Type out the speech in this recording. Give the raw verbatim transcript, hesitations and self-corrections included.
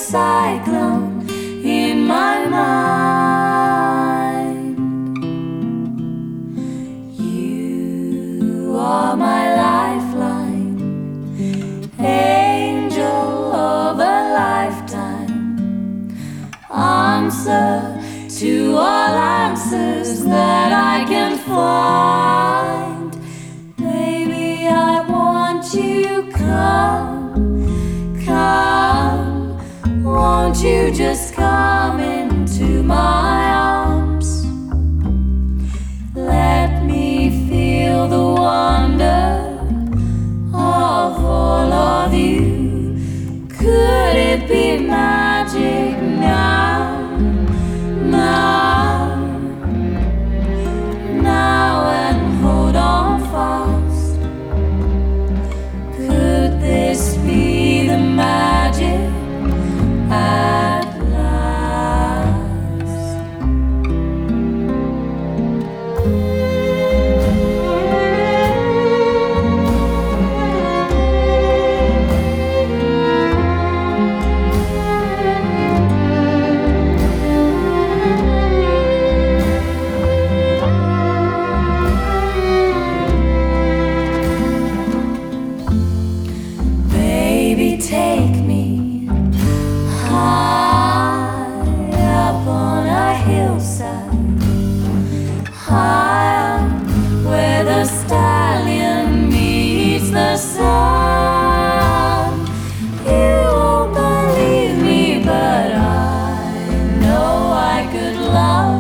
cyclone in my mind. You are my lifeline, angel of a lifetime, answer to all answers that I can find. Baby, I want you, come, come. Won't you just come into my arms? Let me feel the wonder of all of you. Could it be magic now? Now, now, and hold on fast. Could this be the magic at last? Baby, take me high up on a hillside, high up where the stallion meets the sun. You won't believe me, but I know I could love